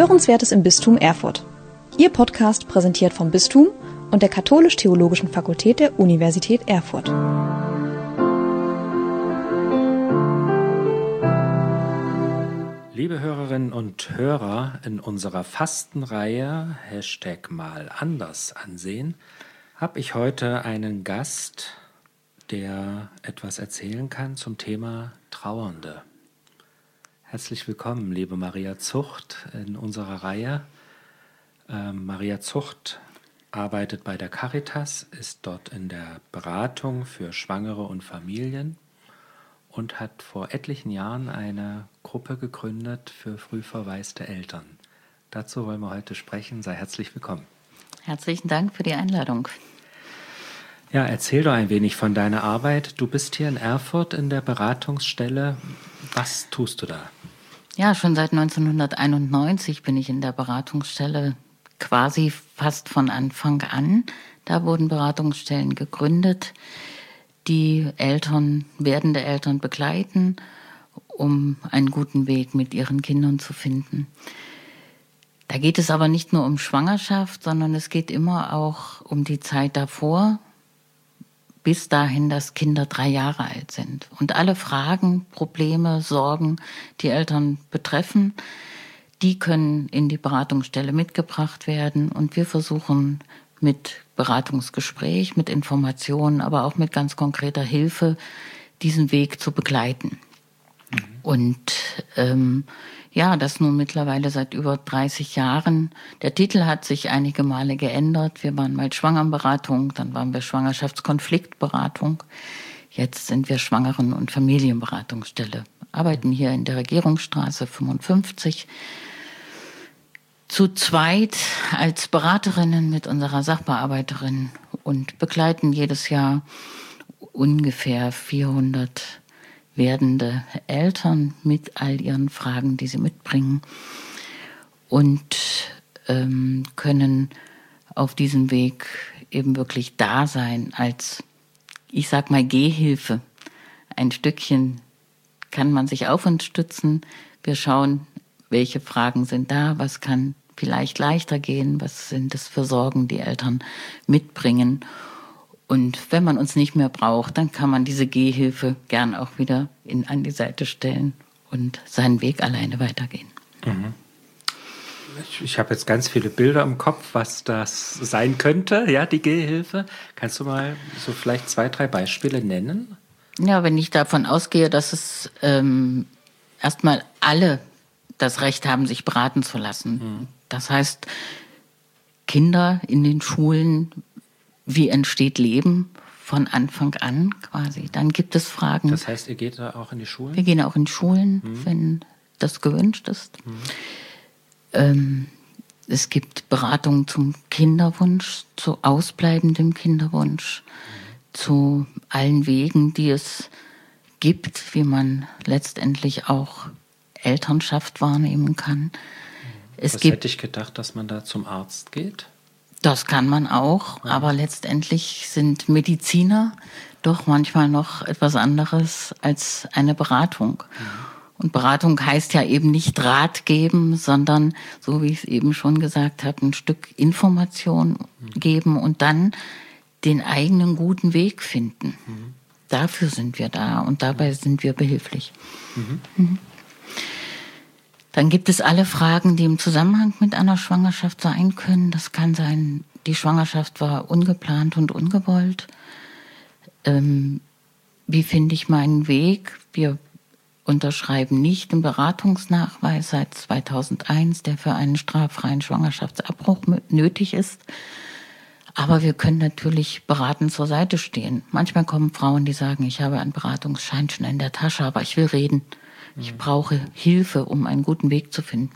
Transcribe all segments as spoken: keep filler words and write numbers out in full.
Hörenswertes im Bistum Erfurt. Ihr Podcast präsentiert vom Bistum und der Katholisch-Theologischen Fakultät der Universität Erfurt. Liebe Hörerinnen und Hörer, in unserer Fastenreihe Hashtag mal anders ansehen, habe ich heute einen Gast, der etwas erzählen kann zum Thema Trauernde. Herzlich willkommen, liebe Maria Zucht, in unserer Reihe. Ähm, Maria Zucht arbeitet bei der Caritas, ist dort in der Beratung für Schwangere und Familien und hat vor etlichen Jahren eine Gruppe gegründet für früh verwaiste Eltern. Dazu wollen wir heute sprechen. Sei herzlich willkommen. Herzlichen Dank für die Einladung. Ja, erzähl doch ein wenig von deiner Arbeit. Du bist hier in Erfurt in der Beratungsstelle. Was tust du da? Ja, schon seit neunzehnhunderteinundneunzig bin ich in der Beratungsstelle, quasi fast von Anfang an. Da wurden Beratungsstellen gegründet, die Eltern, werdende Eltern begleiten, um einen guten Weg mit ihren Kindern zu finden. Da geht es aber nicht nur um Schwangerschaft, sondern es geht immer auch um die Zeit davor, bis dahin, dass Kinder drei Jahre alt sind. Und alle Fragen, Probleme, Sorgen, die Eltern betreffen, die können in die Beratungsstelle mitgebracht werden. Und wir versuchen mit Beratungsgespräch, mit Informationen, aber auch mit ganz konkreter Hilfe, diesen Weg zu begleiten. Mhm. Und ähm, ja, das nun mittlerweile seit über dreißig Jahren. Der Titel hat sich einige Male geändert. Wir waren mal Schwangerenberatung, dann waren wir Schwangerschaftskonfliktberatung. Jetzt sind wir Schwangeren- und Familienberatungsstelle. Arbeiten hier in der Regierungsstraße fünfundfünfzig. Zu zweit als Beraterinnen mit unserer Sachbearbeiterin und begleiten jedes Jahr ungefähr vierhundert werdende Eltern mit all ihren Fragen, die sie mitbringen, und ähm, können auf diesem Weg eben wirklich da sein als, ich sag mal, Gehhilfe. Ein Stückchen kann man sich auf uns stützen. Wir schauen, welche Fragen sind da, was kann vielleicht leichter gehen, was sind es für Sorgen, die Eltern mitbringen. Und wenn man uns nicht mehr braucht, dann kann man diese Gehhilfe gern auch wieder in, an die Seite stellen und seinen Weg alleine weitergehen. Mhm. Ich, ich habe jetzt ganz viele Bilder im Kopf, was das sein könnte, ja, die Gehhilfe. Kannst du mal so vielleicht zwei, drei Beispiele nennen? Ja, wenn ich davon ausgehe, dass es ähm, erstmal alle das Recht haben, sich beraten zu lassen. Mhm. Das heißt, Kinder in den Schulen, wie entsteht Leben von Anfang an quasi. Dann gibt es Fragen. Das heißt, ihr geht da auch in die Schulen? Wir gehen auch in Schulen, mhm. wenn das gewünscht ist. Mhm. Ähm, es gibt Beratungen zum Kinderwunsch, zu ausbleibendem Kinderwunsch, mhm. zu allen Wegen, die es gibt, wie man letztendlich auch Elternschaft wahrnehmen kann. Mhm. Es Was gibt, hätte ich gedacht, dass man da zum Arzt geht? Das kann man auch, ja. Aber letztendlich sind Mediziner doch manchmal noch etwas anderes als eine Beratung. Mhm. Und Beratung heißt ja eben nicht Rat geben, sondern, so wie ich es eben schon gesagt habe, ein Stück Information mhm. geben und dann den eigenen guten Weg finden. Mhm. Dafür sind wir da und dabei mhm. sind wir behilflich. Mhm. Mhm. Dann gibt es alle Fragen, die im Zusammenhang mit einer Schwangerschaft sein können. Das kann sein, die Schwangerschaft war ungeplant und ungewollt. Ähm, wie finde ich meinen Weg? Wir unterschreiben nicht den Beratungsnachweis seit zweitausendeins, der für einen straffreien Schwangerschaftsabbruch nötig ist. Aber wir können natürlich beratend zur Seite stehen. Manchmal kommen Frauen, die sagen, ich habe einen Beratungsschein schon in der Tasche, aber ich will reden. Ich brauche Hilfe, um einen guten Weg zu finden.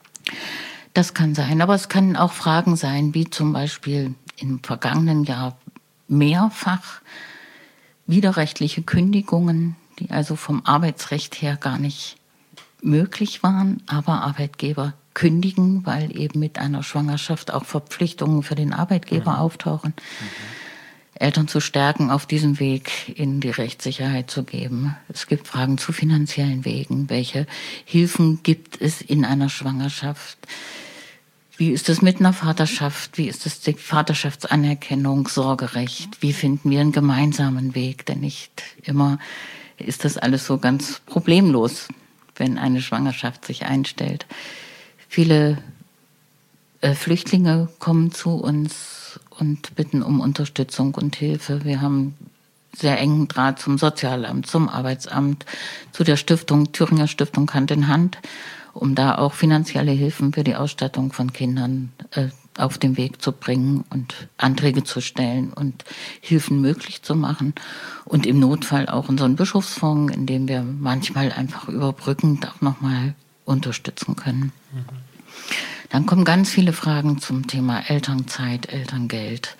Das kann sein, aber es können auch Fragen sein, wie zum Beispiel im vergangenen Jahr mehrfach widerrechtliche Kündigungen, die also vom Arbeitsrecht her gar nicht möglich waren, aber Arbeitgeber kündigen, weil eben mit einer Schwangerschaft auch Verpflichtungen für den Arbeitgeber mhm. auftauchen. Mhm. Eltern zu stärken, auf diesem Weg ihnen die Rechtssicherheit zu geben. Es gibt Fragen zu finanziellen Wegen. Welche Hilfen gibt es in einer Schwangerschaft? Wie ist es mit einer Vaterschaft? Wie ist es die Vaterschaftsanerkennung, Sorgerecht? Wie finden wir einen gemeinsamen Weg? Denn nicht immer ist das alles so ganz problemlos, wenn eine Schwangerschaft sich einstellt. Viele äh, Flüchtlinge kommen zu uns und bitten um Unterstützung und Hilfe. Wir haben sehr engen Draht zum Sozialamt, zum Arbeitsamt, zu der Stiftung, Thüringer Stiftung Hand in Hand, um da auch finanzielle Hilfen für die Ausstattung von Kindern äh, auf den Weg zu bringen und Anträge zu stellen und Hilfen möglich zu machen. Und im Notfall auch unseren Bischofsfonds, in dem wir manchmal einfach überbrückend auch nochmal unterstützen können. Mhm. Dann kommen ganz viele Fragen zum Thema Elternzeit, Elterngeld.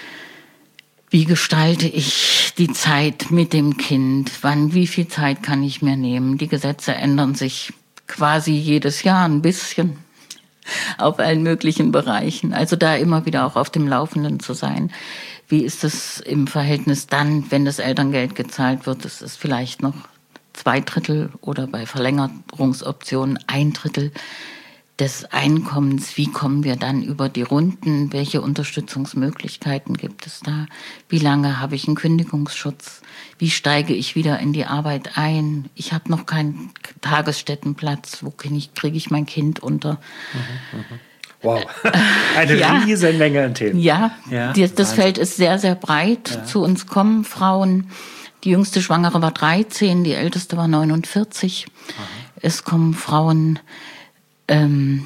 Wie gestalte ich die Zeit mit dem Kind? Wann, wie viel Zeit kann ich mir nehmen? Die Gesetze ändern sich quasi jedes Jahr ein bisschen auf allen möglichen Bereichen. Also da immer wieder auch auf dem Laufenden zu sein. Wie ist es im Verhältnis dann, wenn das Elterngeld gezahlt wird? Es ist vielleicht noch zwei Drittel oder bei Verlängerungsoptionen ein Drittel des Einkommens. Wie kommen wir dann über die Runden? Welche Unterstützungsmöglichkeiten gibt es da? Wie lange habe ich einen Kündigungsschutz? Wie steige ich wieder in die Arbeit ein? Ich habe noch keinen Tagesstättenplatz. Wo kriege ich, kriege ich mein Kind unter? Mhm, mh. Wow, eine ja. riesen Menge an Themen. Ja, ja die, das Wahnsinn. Feld ist sehr, sehr breit. Ja. Zu uns kommen Frauen. Die jüngste Schwangere war dreizehn, die älteste war neunundvierzig. Aha. Es kommen Frauen Ähm,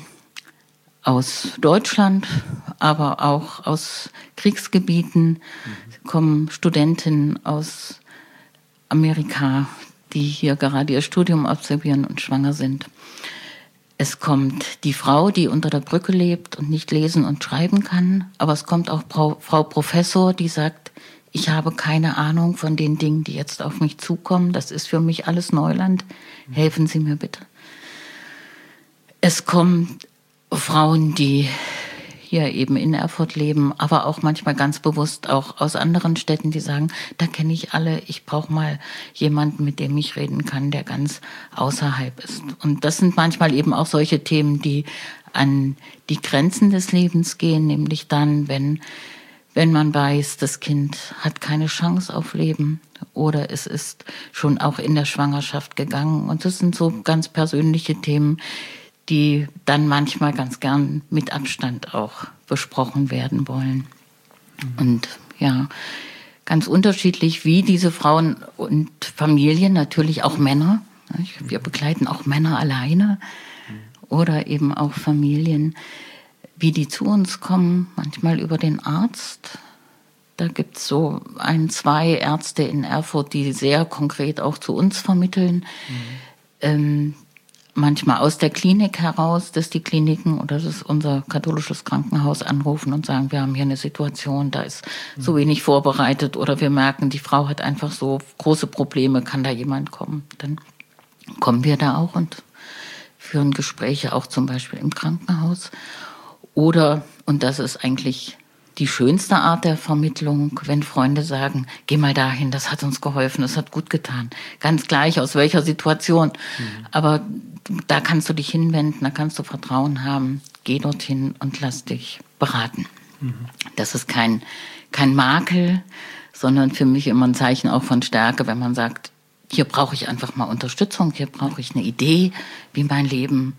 aus Deutschland, aber auch aus Kriegsgebieten, mhm. kommen Studentinnen aus Amerika, die hier gerade ihr Studium absolvieren und schwanger sind. Es kommt die Frau, die unter der Brücke lebt und nicht lesen und schreiben kann, aber es kommt auch Frau, Frau Professor, die sagt, ich habe keine Ahnung von den Dingen, die jetzt auf mich zukommen. Das ist für mich alles Neuland. Mhm. Helfen Sie mir bitte. Es kommen Frauen, die hier eben in Erfurt leben, aber auch manchmal ganz bewusst auch aus anderen Städten, die sagen, da kenne ich alle, ich brauche mal jemanden, mit dem ich reden kann, der ganz außerhalb ist. Und das sind manchmal eben auch solche Themen, die an die Grenzen des Lebens gehen, nämlich dann, wenn, wenn man weiß, das Kind hat keine Chance auf Leben oder es ist schon auch in der Schwangerschaft gegangen. Und das sind so ganz persönliche Themen, die dann manchmal ganz gern mit Abstand auch besprochen werden wollen. Mhm. Und ja, ganz unterschiedlich, wie diese Frauen und Familien, natürlich auch Männer. Wir begleiten auch Männer alleine mhm. oder eben auch Familien, wie die zu uns kommen, manchmal über den Arzt. Da gibt es so ein, zwei Ärzte in Erfurt, die sehr konkret auch zu uns vermitteln. Mhm. Ähm, manchmal aus der Klinik heraus, dass die Kliniken oder das unser katholisches Krankenhaus anrufen und sagen, wir haben hier eine Situation, da ist so wenig vorbereitet oder wir merken, die Frau hat einfach so große Probleme, kann da jemand kommen? Dann kommen wir da auch und führen Gespräche auch zum Beispiel im Krankenhaus. Oder, und das ist eigentlich die schönste Art der Vermittlung, wenn Freunde sagen, geh mal dahin, das hat uns geholfen, das hat gut getan. Ganz gleich, aus welcher Situation. Mhm. Aber da kannst du dich hinwenden, da kannst du Vertrauen haben. Geh dorthin und lass dich beraten. Mhm. Das ist kein, kein Makel, sondern für mich immer ein Zeichen auch von Stärke, wenn man sagt, hier brauche ich einfach mal Unterstützung, hier brauche ich eine Idee, wie mein Leben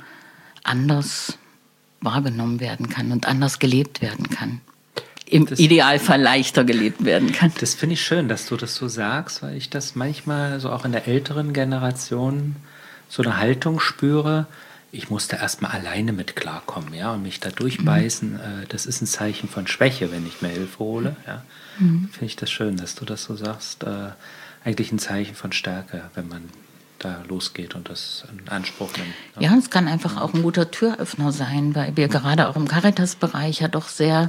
anders wahrgenommen werden kann und anders gelebt werden kann. Im das, Idealfall leichter gelebt werden kann. Das finde ich schön, dass du das so sagst, weil ich das manchmal so auch in der älteren Generation so eine Haltung spüre, ich muss da erstmal alleine mit klarkommen, ja, und mich da durchbeißen. Mhm. Das ist ein Zeichen von Schwäche, wenn ich mir Hilfe hole. Ja. Mhm. Finde ich das schön, dass du das so sagst. Äh, eigentlich ein Zeichen von Stärke, wenn man da losgeht und das in Anspruch nimmt. Ja, es kann einfach auch ein guter Türöffner sein, weil wir gerade auch im Caritas-Bereich ja doch sehr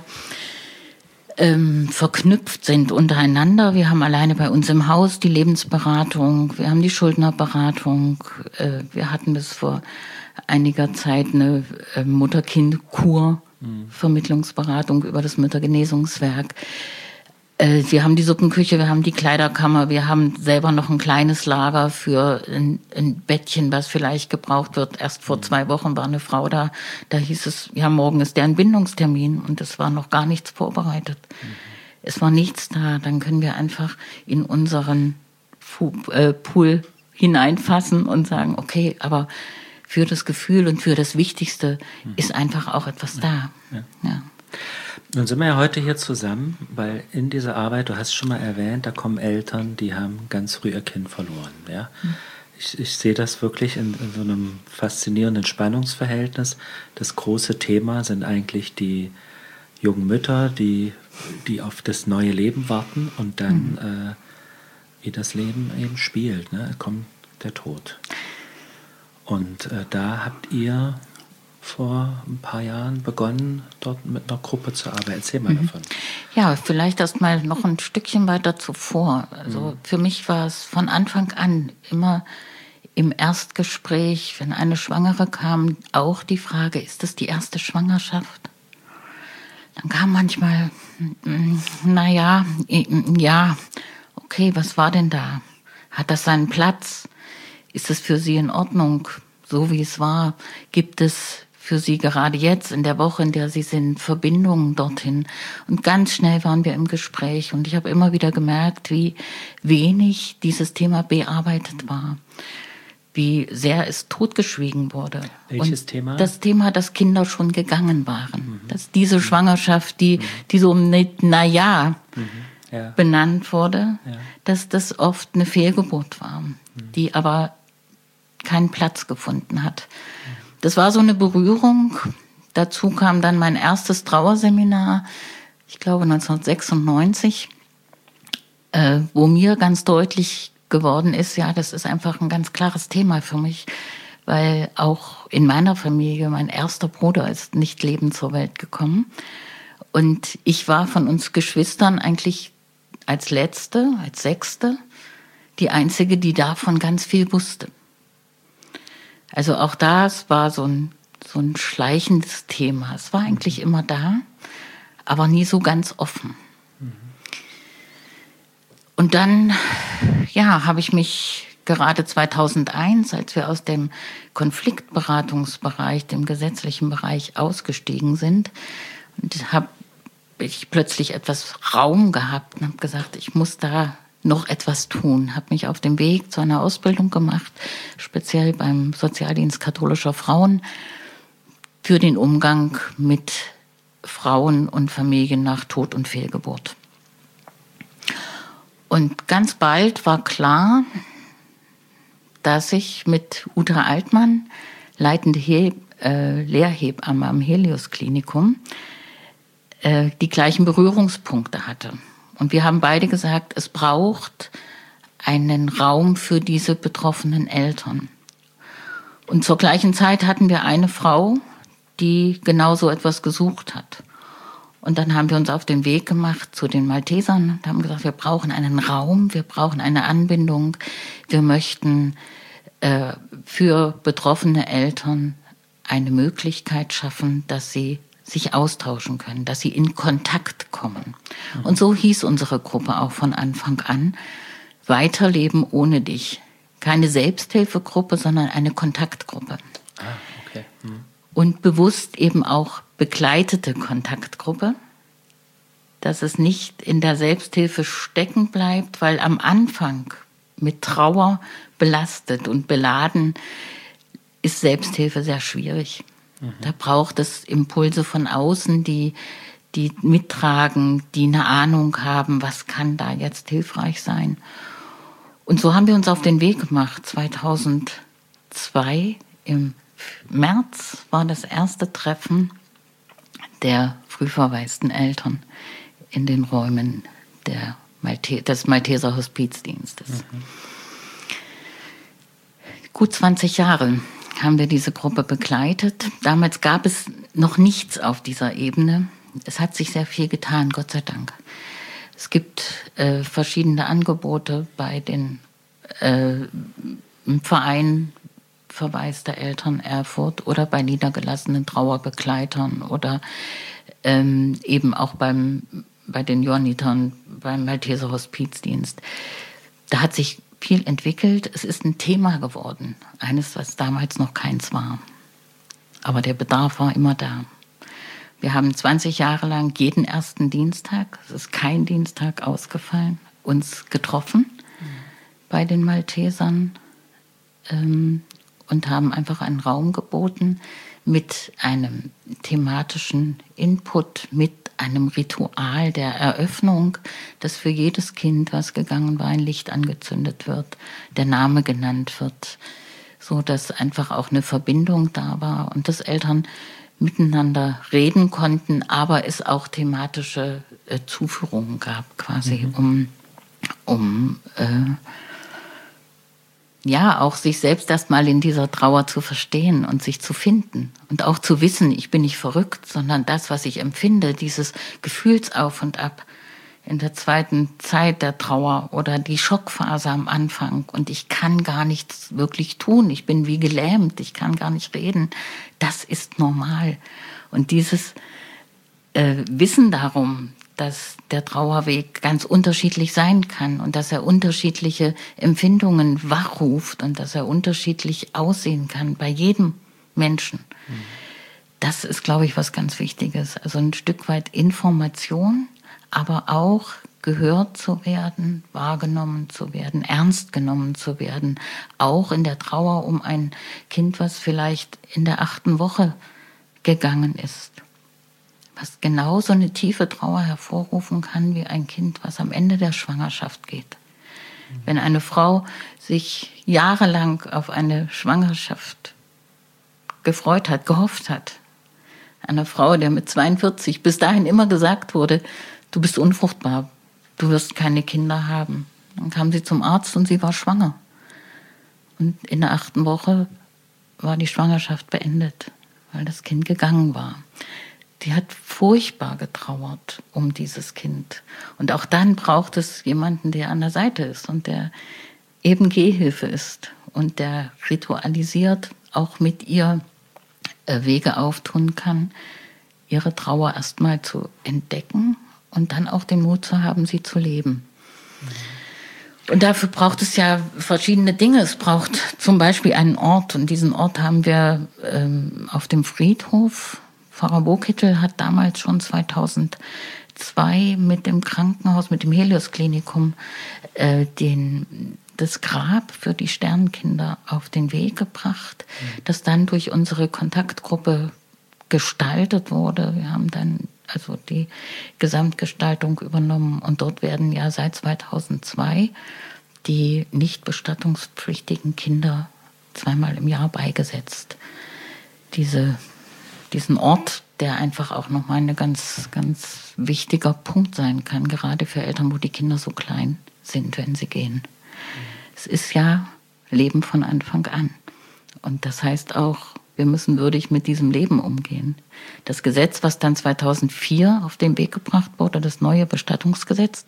ähm, verknüpft sind untereinander. Wir haben alleine bei uns im Haus die Lebensberatung, wir haben die Schuldnerberatung, äh, wir hatten bis vor einiger Zeit eine äh, Mutter-Kind-Kur, mhm. Vermittlungsberatung über das Müttergenesungswerk. Äh, wir haben die Suppenküche, wir haben die Kleiderkammer, wir haben selber noch ein kleines Lager für ein, ein Bettchen, was vielleicht gebraucht wird. Erst vor zwei Wochen war eine Frau da, da hieß es, ja, morgen ist der Entbindungstermin und es war noch gar nichts vorbereitet. Mhm. Es war nichts da, dann können wir einfach in unseren Fu- äh, Pool hineinfassen und sagen, okay, aber für das Gefühl und für das Wichtigste mhm. ist einfach auch etwas da. Ja. Ja. Nun sind wir ja heute hier zusammen, weil in dieser Arbeit, du hast schon mal erwähnt, da kommen Eltern, die haben ganz früh ihr Kind verloren. Ja? Mhm. Ich, ich sehe das wirklich in, in so einem faszinierenden Spannungsverhältnis. Das große Thema sind eigentlich die jungen Mütter, die, die auf das neue Leben warten und dann, mhm. äh, wie das Leben eben spielt, ne? Kommt der Tod. Und äh, da habt ihr vor ein paar Jahren begonnen, dort mit einer Gruppe zu arbeiten. Erzähl mal mhm. davon. Ja, vielleicht erst mal noch ein Stückchen weiter zuvor. Also mhm. für mich war es von Anfang an immer im Erstgespräch, wenn eine Schwangere kam, auch die Frage, ist das die erste Schwangerschaft? Dann kam manchmal, naja, ja, okay, was war denn da? Hat das seinen Platz? Ist es für Sie in Ordnung, so wie es war? Gibt es für Sie gerade jetzt in der Woche, in der Sie sind, Verbindungen dorthin? Und ganz schnell waren wir im Gespräch und ich habe immer wieder gemerkt, wie wenig dieses Thema bearbeitet war, wie sehr es totgeschwiegen wurde. Welches und Thema? Das Thema, dass Kinder schon gegangen waren. Mhm. Dass diese Schwangerschaft, die, mhm. die so na ja, mhm. ja. benannt wurde, ja. dass das oft eine Fehlgeburt war, mhm. die aber keinen Platz gefunden hat. Mhm. Das war so eine Berührung. Dazu kam dann mein erstes Trauerseminar, ich glaube neunzehnhundertsechsundneunzig, äh, wo mir ganz deutlich geworden ist, ja, das ist einfach ein ganz klares Thema für mich, weil auch in meiner Familie mein erster Bruder ist nicht lebend zur Welt gekommen und ich war von uns Geschwistern eigentlich als Letzte, als Sechste, die Einzige, die davon ganz viel wusste. Also auch das war so ein, so ein schleichendes Thema. Es war eigentlich immer da, aber nie so ganz offen. Und dann, ja, habe ich mich gerade zweitausendeins, als wir aus dem Konfliktberatungsbereich, dem gesetzlichen Bereich ausgestiegen sind, und habe ich plötzlich etwas Raum gehabt und habe gesagt, ich muss da noch etwas tun. Habe mich auf den Weg zu einer Ausbildung gemacht, speziell beim Sozialdienst katholischer Frauen, für den Umgang mit Frauen und Familien nach Tod und Fehlgeburt. Und ganz bald war klar, dass ich mit Uta Altmann, leitende He- äh, Lehrhebamme am Helios-Klinikum, äh, die gleichen Berührungspunkte hatte. Und wir haben beide gesagt, es braucht einen Raum für diese betroffenen Eltern. Und zur gleichen Zeit hatten wir eine Frau, die genau so etwas gesucht hat. Und dann haben wir uns auf den Weg gemacht zu den Maltesern und haben gesagt, wir brauchen einen Raum, wir brauchen eine Anbindung. Wir möchten äh, für betroffene Eltern eine Möglichkeit schaffen, dass sie sich austauschen können, dass sie in Kontakt kommen. Mhm. Und so hieß unsere Gruppe auch von Anfang an, Weiterleben ohne dich. Keine Selbsthilfegruppe, sondern eine Kontaktgruppe. Ah, okay. Mhm. Und bewusst eben auch begleitete Kontaktgruppe, dass es nicht in der Selbsthilfe stecken bleibt, weil am Anfang mit Trauer belastet und beladen ist Selbsthilfe sehr schwierig. Mhm. Da braucht es Impulse von außen, die, die mittragen, die eine Ahnung haben, was kann da jetzt hilfreich sein. Und so haben wir uns auf den Weg gemacht. zweitausendzwei im März war das erste Treffen der früh verwaisten Eltern in den Räumen der Malte- des Malteser Hospizdienstes. Mhm. Gut zwanzig Jahre haben wir diese Gruppe begleitet. Damals gab es noch nichts auf dieser Ebene. Es hat sich sehr viel getan, Gott sei Dank. Es gibt äh, verschiedene Angebote bei den äh, im Verein verwaiste Eltern Erfurt oder bei niedergelassenen Trauerbegleitern oder ähm, eben auch beim bei den Johannitern, beim Malteser Hospizdienst. Da hat sich viel entwickelt. Es ist ein Thema geworden. Eines, was damals noch keins war. Aber der Bedarf war immer da. Wir haben zwanzig Jahre lang jeden ersten Dienstag, es ist kein Dienstag ausgefallen, uns getroffen mhm. bei den Maltesern ähm, und haben einfach einen Raum geboten mit einem thematischen Input, mit einem Ritual der Eröffnung, dass für jedes Kind, was gegangen war, ein Licht angezündet wird, der Name genannt wird, so dass einfach auch eine Verbindung da war und dass Eltern miteinander reden konnten, aber es auch thematische äh, Zuführungen gab, quasi, mhm. um, um äh, ja, auch sich selbst erstmal in dieser Trauer zu verstehen und sich zu finden und auch zu wissen, ich bin nicht verrückt, sondern das, was ich empfinde, dieses Gefühlsauf und Ab in der zweiten Zeit der Trauer oder die Schockphase am Anfang und ich kann gar nichts wirklich tun, ich bin wie gelähmt, ich kann gar nicht reden, das ist normal. Und dieses äh, Wissen darum, dass der Trauerweg ganz unterschiedlich sein kann und dass er unterschiedliche Empfindungen wachruft und dass er unterschiedlich aussehen kann bei jedem Menschen. Mhm. Das ist, glaube ich, was ganz Wichtiges. Also ein Stück weit Information, aber auch gehört zu werden, wahrgenommen zu werden, ernst genommen zu werden. Auch in der Trauer um ein Kind, was vielleicht in der achten Woche gegangen ist. Was genauso eine tiefe Trauer hervorrufen kann wie ein Kind, was am Ende der Schwangerschaft geht. Mhm. Wenn eine Frau sich jahrelang auf eine Schwangerschaft gefreut hat, gehofft hat, eine Frau, der mit zweiundvierzig bis dahin immer gesagt wurde, du bist unfruchtbar, du wirst keine Kinder haben. Dann kam sie zum Arzt und sie war schwanger. Und in der achten Woche war die Schwangerschaft beendet, weil das Kind gegangen war. Die hat furchtbar getrauert um dieses Kind. Und auch dann braucht es jemanden, der an der Seite ist und der eben Gehhilfe ist und der ritualisiert auch mit ihr Wege auftun kann, ihre Trauer erstmal zu entdecken und dann auch den Mut zu haben, sie zu leben. Und dafür braucht es ja verschiedene Dinge. Es braucht zum Beispiel einen Ort und diesen Ort haben wir ähm, auf dem Friedhof. Pfarrer Bohkittel hat damals schon zweitausendzwei mit dem Krankenhaus, mit dem Helios-Klinikum äh, den, das Grab für die Sternkinder auf den Weg gebracht, mhm. das dann durch unsere Kontaktgruppe gestaltet wurde. Wir haben dann also die Gesamtgestaltung übernommen und dort werden ja seit zweitausendzwei die nicht bestattungspflichtigen Kinder zweimal im Jahr beigesetzt. Diese diesen Ort, der einfach auch nochmal ein ganz, ganz wichtiger Punkt sein kann, gerade für Eltern, wo die Kinder so klein sind, wenn sie gehen. Mhm. Es ist ja Leben von Anfang an. Und das heißt auch, wir müssen würdig mit diesem Leben umgehen. Das Gesetz, was dann zweitausendvier auf den Weg gebracht wurde, das neue Bestattungsgesetz,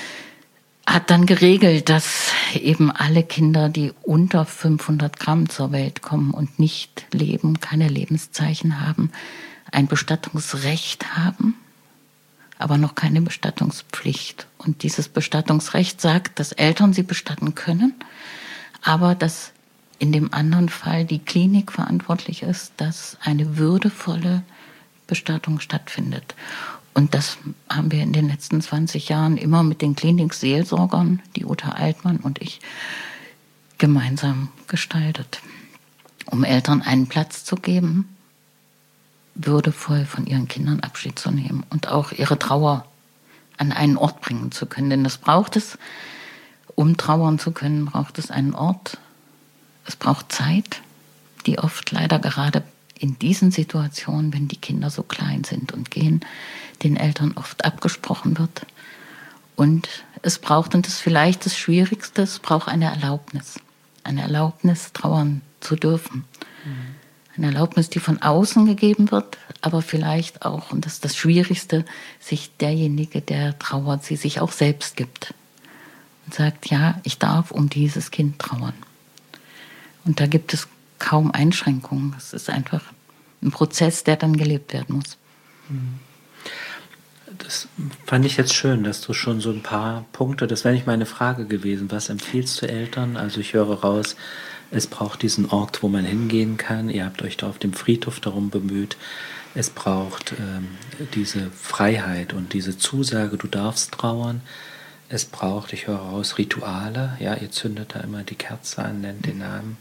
hat dann geregelt, dass eben alle Kinder, die unter fünfhundert Gramm zur Welt kommen und nicht leben, keine Lebenszeichen haben, ein Bestattungsrecht haben, aber noch keine Bestattungspflicht. Und dieses Bestattungsrecht sagt, dass Eltern sie bestatten können, aber dass in dem anderen Fall die Klinik verantwortlich ist, dass eine würdevolle Bestattung stattfindet. Und das haben wir in den letzten zwanzig Jahren immer mit den Klinikseelsorgern, die Uta Altmann und ich, gemeinsam gestaltet, um Eltern einen Platz zu geben, würdevoll von ihren Kindern Abschied zu nehmen und auch ihre Trauer an einen Ort bringen zu können. Denn das braucht es, um trauern zu können, braucht es einen Ort. Es braucht Zeit, die oft leider gerade in diesen Situationen, wenn die Kinder so klein sind und gehen, den Eltern oft abgesprochen wird. Und es braucht, und das ist vielleicht das Schwierigste, es braucht eine Erlaubnis. Eine Erlaubnis, trauern zu dürfen. Mhm. Eine Erlaubnis, die von außen gegeben wird, aber vielleicht auch, und das ist das Schwierigste, sich derjenige, der trauert, sie sich auch selbst gibt. Und sagt, ja, ich darf um dieses Kind trauern. Und da gibt es kaum Einschränkungen. Es ist einfach ein Prozess, der dann gelebt werden muss. Das fand ich jetzt schön, dass du schon so ein paar Punkte, das wäre nicht meine Frage gewesen, was empfiehlst du Eltern? Also ich höre raus, es braucht diesen Ort, wo man hingehen kann. Ihr habt euch da auf dem Friedhof darum bemüht. Es braucht ähm, diese Freiheit und diese Zusage, du darfst trauern. Es braucht, ich höre raus, Rituale. Ja, ihr zündet da immer die Kerze an, nennt den Namen.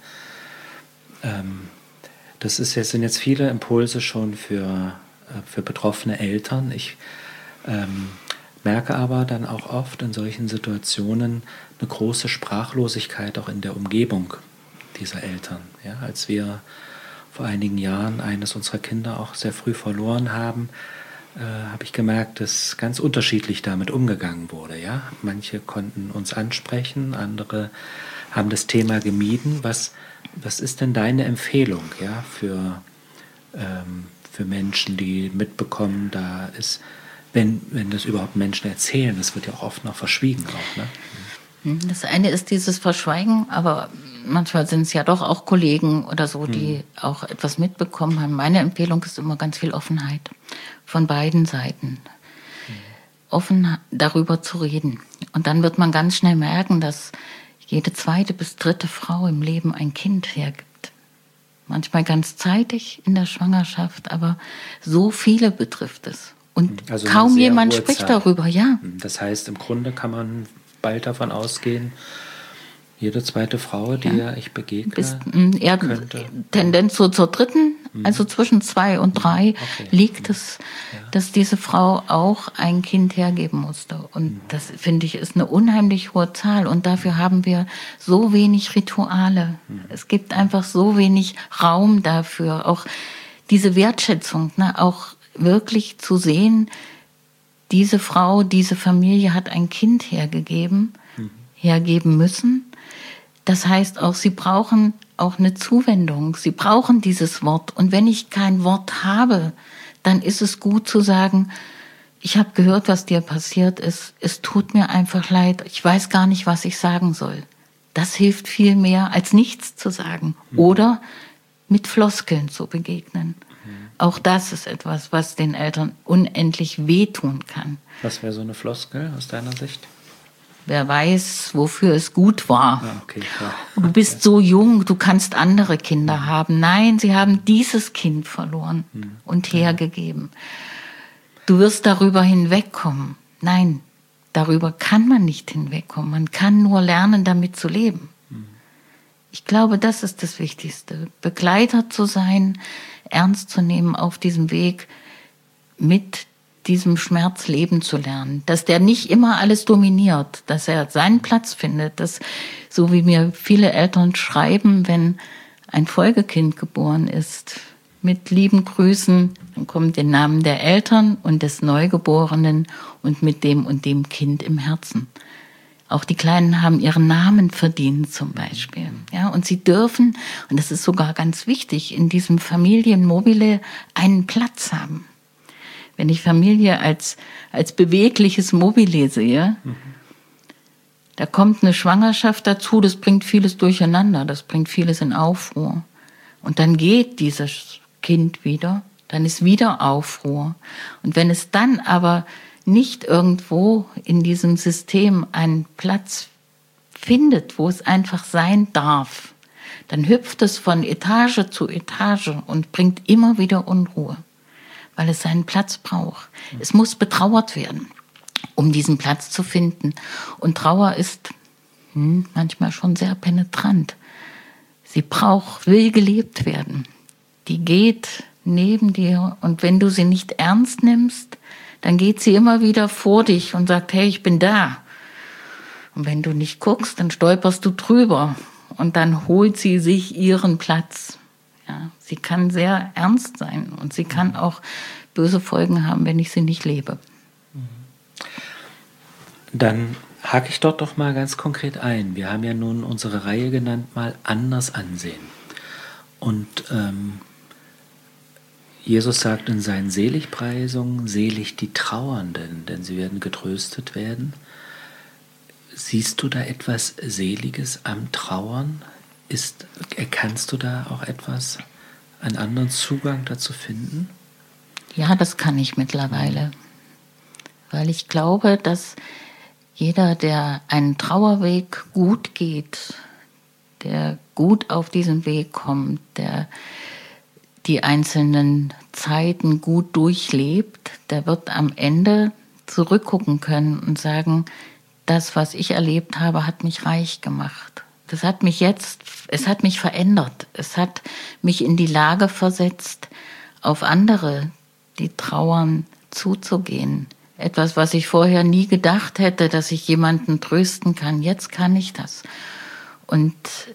Ähm, das ist jetzt, sind jetzt viele Impulse schon für, äh, für betroffene Eltern. Ich Ähm, merke aber dann auch oft in solchen Situationen eine große Sprachlosigkeit auch in der Umgebung dieser Eltern. Ja, als wir vor einigen Jahren eines unserer Kinder auch sehr früh verloren haben, äh, habe ich gemerkt, dass ganz unterschiedlich damit umgegangen wurde. Ja? Manche konnten uns ansprechen, andere haben das Thema gemieden. Was, was ist denn deine Empfehlung, ja, für, ähm, für Menschen, die mitbekommen, da ist Wenn, wenn das überhaupt Menschen erzählen, das wird ja auch oft noch verschwiegen. Auch, ne? Das eine ist dieses Verschweigen, aber manchmal sind es ja doch auch Kollegen oder so, die hm. auch etwas mitbekommen haben. Meine Empfehlung ist immer ganz viel Offenheit von beiden Seiten. Hm. Offen darüber zu reden. Und dann wird man ganz schnell merken, dass jede zweite bis dritte Frau im Leben ein Kind hergibt. Manchmal ganz zeitig in der Schwangerschaft, aber so viele betrifft es. Und also kaum jemand spricht Zeit. darüber, ja. Das heißt, im Grunde kann man bald davon ausgehen, jede zweite Frau, die ja. ich begegne, Bis, eher könnte... Tendenz so zur dritten, mhm. also zwischen zwei und drei, okay. liegt mhm. es, ja. dass diese Frau auch ein Kind hergeben musste. Und mhm. das, finde ich, ist eine unheimlich hohe Zahl. Und dafür haben wir so wenig Rituale. Mhm. Es gibt einfach so wenig Raum dafür. Auch diese Wertschätzung, ne, auch wirklich zu sehen, diese Frau, diese Familie hat ein Kind hergegeben, mhm. hergeben müssen. Das heißt auch, sie brauchen auch eine Zuwendung. Sie brauchen dieses Wort. Und wenn ich kein Wort habe, dann ist es gut zu sagen, ich habe gehört, was dir passiert ist. Es tut mir einfach leid. Ich weiß gar nicht, was ich sagen soll. Das hilft viel mehr, als nichts zu sagen. Mhm. Oder mit Floskeln zu begegnen. Auch das ist etwas, was den Eltern unendlich wehtun kann. Was wäre so eine Floskel aus deiner Sicht? Wer weiß, wofür es gut war. Ah, okay, ja. Du bist ja. so jung, du kannst andere Kinder haben. Nein, sie haben dieses Kind verloren hm. und hergegeben. Du wirst darüber hinwegkommen. Nein, darüber kann man nicht hinwegkommen. Man kann nur lernen, damit zu leben. Hm. Ich glaube, das ist das Wichtigste. Begleiter zu sein, ernst zu nehmen auf diesem Weg, mit diesem Schmerz leben zu lernen. Dass der nicht immer alles dominiert, dass er seinen Platz findet. Dass, so wie mir viele Eltern schreiben, wenn ein Folgekind geboren ist, mit lieben Grüßen, dann kommt der Name der Eltern und des Neugeborenen und mit dem und dem Kind im Herzen. Auch die Kleinen haben ihren Namen verdient zum Beispiel. Ja, und sie dürfen, und das ist sogar ganz wichtig, in diesem Familienmobile einen Platz haben. Wenn ich Familie als, als bewegliches Mobile sehe, mhm. da kommt eine Schwangerschaft dazu, das bringt vieles durcheinander, das bringt vieles in Aufruhr. Und dann geht dieses Kind wieder, dann ist wieder Aufruhr. Und wenn es dann aber nicht irgendwo in diesem System einen Platz findet, wo es einfach sein darf, dann hüpft es von Etage zu Etage und bringt immer wieder Unruhe, weil es seinen Platz braucht. Es muss betrauert werden, um diesen Platz zu finden. Und Trauer ist hm, manchmal schon sehr penetrant. Sie braucht, will gelebt werden. Die geht neben dir und wenn du sie nicht ernst nimmst, dann geht sie immer wieder vor dich und sagt, hey, ich bin da. Und wenn du nicht guckst, dann stolperst du drüber und dann holt sie sich ihren Platz. Ja, sie kann sehr ernst sein und sie kann auch böse Folgen haben, wenn ich sie nicht lebe. Dann hake ich dort doch mal ganz konkret ein. Wir haben ja nun unsere Reihe genannt, mal anders ansehen. Und ähm, Jesus sagt in seinen Seligpreisungen, selig die Trauernden, denn sie werden getröstet werden. Siehst du da etwas Seliges am Trauern? Ist, erkannst du da auch etwas, einen anderen Zugang dazu finden? Ja, das kann ich mittlerweile. weil ich glaube, dass jeder, der einen Trauerweg gut geht, der gut auf diesen Weg kommt, der die einzelnen Zeiten gut durchlebt, der wird am Ende zurückgucken können und sagen, das, was ich erlebt habe, hat mich reich gemacht. Das hat mich jetzt, es hat mich verändert. Es hat mich in die Lage versetzt, auf andere, die trauern, zuzugehen. Etwas, was ich vorher nie gedacht hätte, dass ich jemanden trösten kann. Jetzt kann ich das. Und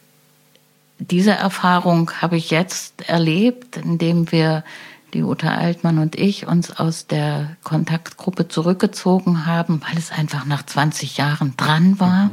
diese Erfahrung habe ich jetzt erlebt, indem wir, die Uta Altmann und ich, uns aus der Kontaktgruppe zurückgezogen haben, weil es einfach nach zwanzig Jahren dran war.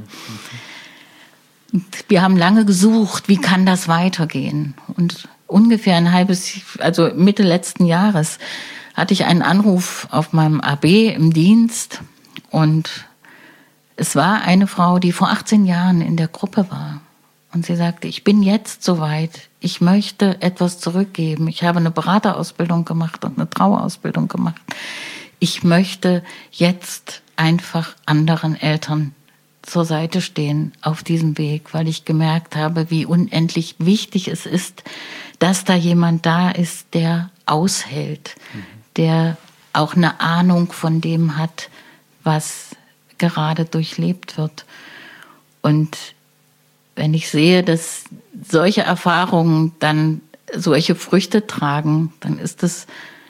Und wir haben lange gesucht, wie kann das weitergehen? Und ungefähr ein halbes, also Mitte letzten Jahres, hatte ich einen Anruf auf meinem A B im Dienst. Und es war eine Frau, die vor achtzehn Jahren in der Gruppe war. Und sie sagte, ich bin jetzt soweit, ich möchte etwas zurückgeben. Ich habe eine Beraterausbildung gemacht und eine Trauerausbildung gemacht. Ich möchte jetzt einfach anderen Eltern zur Seite stehen auf diesem Weg, weil ich gemerkt habe, wie unendlich wichtig es ist, dass da jemand da ist, der aushält, mhm. der auch eine Ahnung von dem hat, was gerade durchlebt wird. Und wenn ich sehe, dass solche Erfahrungen dann solche Früchte tragen, dann ist es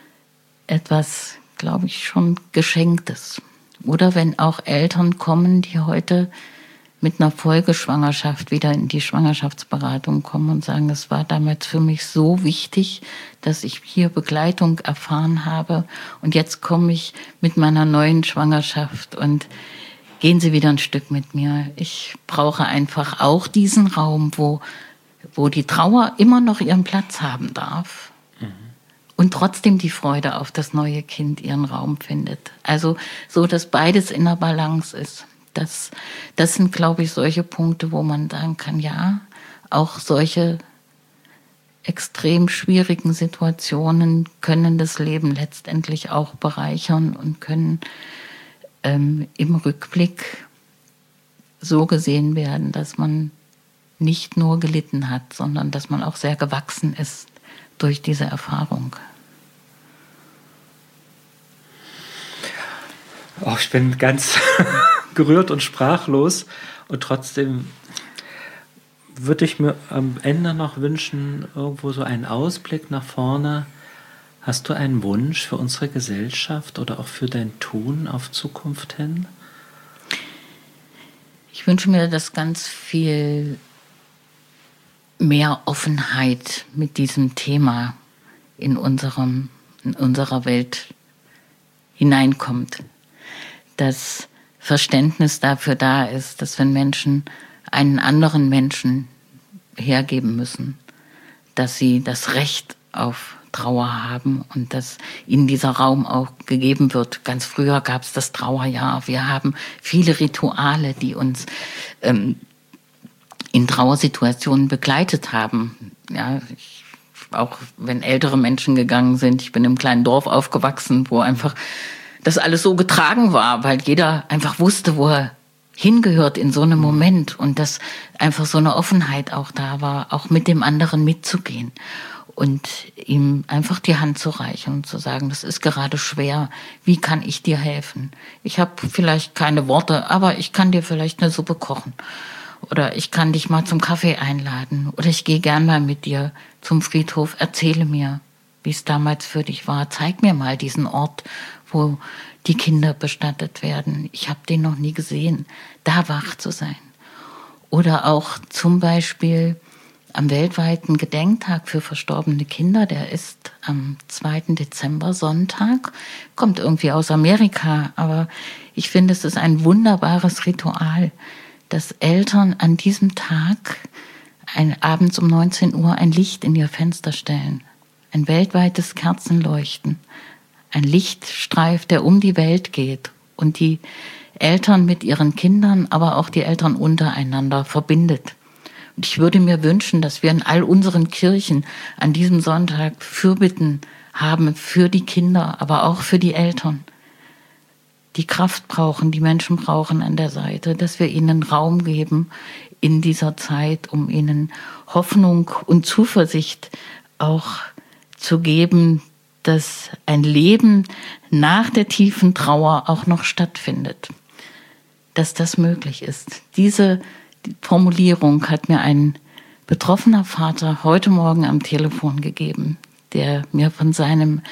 etwas, glaube ich, schon Geschenktes. Oder wenn auch Eltern kommen, die heute mit einer Folgeschwangerschaft wieder in die Schwangerschaftsberatung kommen und sagen, es war damals für mich so wichtig, dass ich hier Begleitung erfahren habe und jetzt komme ich mit meiner neuen Schwangerschaft und gehen Sie wieder ein Stück mit mir. Ich brauche einfach auch diesen Raum, wo, wo die Trauer immer noch ihren Platz haben darf mhm. und trotzdem die Freude auf das neue Kind ihren Raum findet. Also so, dass beides in der Balance ist. Das, das sind, glaube ich, solche Punkte, wo man sagen kann, ja, auch solche extrem schwierigen Situationen können das Leben letztendlich auch bereichern und können ähm, im Rückblick so gesehen werden, dass man nicht nur gelitten hat, sondern dass man auch sehr gewachsen ist durch diese Erfahrung. Oh, ich bin ganz gerührt und sprachlos und trotzdem würde ich mir am Ende noch wünschen, irgendwo so einen Ausblick nach vorne. Hast du einen Wunsch für unsere Gesellschaft oder auch für dein Tun auf Zukunft hin? Ich wünsche mir, dass ganz viel mehr Offenheit mit diesem Thema in unserem, in unserer Welt hineinkommt. Dass Verständnis dafür da ist, dass wenn Menschen einen anderen Menschen hergeben müssen, dass sie das Recht auf Trauer haben und dass ihnen dieser Raum auch gegeben wird. Ganz früher gab es das Trauerjahr. Wir haben viele Rituale, die uns ähm, in Trauersituationen begleitet haben. Ja, ich, auch wenn ältere Menschen gegangen sind. Ich bin im kleinen Dorf aufgewachsen, wo einfach das alles so getragen war, weil jeder einfach wusste, wo er hingehört in so einem Moment und dass einfach so eine Offenheit auch da war, auch mit dem anderen mitzugehen und ihm einfach die Hand zu reichen und zu sagen, das ist gerade schwer, wie kann ich dir helfen? Ich habe vielleicht keine Worte, aber ich kann dir vielleicht eine Suppe kochen oder ich kann dich mal zum Kaffee einladen oder ich gehe gern mal mit dir zum Friedhof, erzähle mir, wie es damals für dich war, zeig mir mal diesen Ort, wo die Kinder bestattet werden. Ich habe den noch nie gesehen. Da wach zu sein. Oder auch zum Beispiel am weltweiten Gedenktag für verstorbene Kinder, der ist am zweiten Dezember, Sonntag, kommt irgendwie aus Amerika, aber ich finde, es ist ein wunderbares Ritual, dass Eltern an diesem Tag ein, abends um neunzehn Uhr ein Licht in ihr Fenster stellen. Ein weltweites Kerzenleuchten. Ein Lichtstreif, der um die Welt geht und die Eltern mit ihren Kindern, aber auch die Eltern untereinander verbindet. Und ich würde mir wünschen, dass wir in all unseren Kirchen an diesem Sonntag Fürbitten haben für die Kinder, aber auch für die Eltern. die Kraft brauchen, die Menschen brauchen an der Seite, dass wir ihnen Raum geben in dieser Zeit, um ihnen Hoffnung und Zuversicht auch zu geben, dass ein Leben nach der tiefen Trauer auch noch stattfindet, dass das möglich ist. Diese Formulierung hat mir ein betroffener Vater heute Morgen am Telefon gegeben, der mir von seinem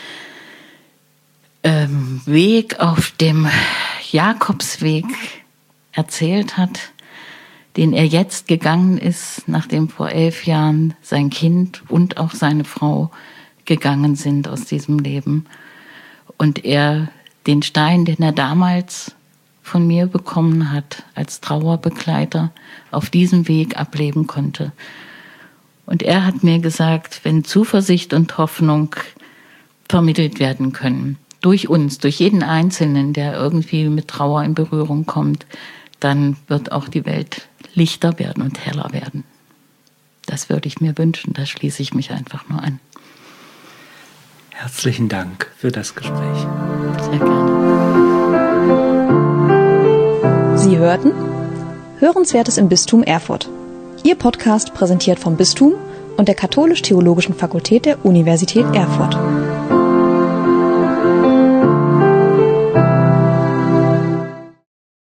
ähm, Weg auf dem Jakobsweg erzählt hat, den er jetzt gegangen ist, nachdem vor elf Jahren sein Kind und auch seine Frau gegangen sind aus diesem Leben. Und er den Stein, den er damals von mir bekommen hat, als Trauerbegleiter, auf diesem Weg ableben konnte. Und er hat mir gesagt, wenn Zuversicht und Hoffnung vermittelt werden können, durch uns, durch jeden Einzelnen, der irgendwie mit Trauer in Berührung kommt, dann wird auch die Welt lichter werden und heller werden. Das würde ich mir wünschen, da schließe ich mich einfach nur an. Herzlichen Dank für das Gespräch. Sehr gerne. Sie hörten Hörenswertes im Bistum Erfurt. Ihr Podcast präsentiert vom Bistum und der Katholisch-Theologischen Fakultät der Universität Erfurt.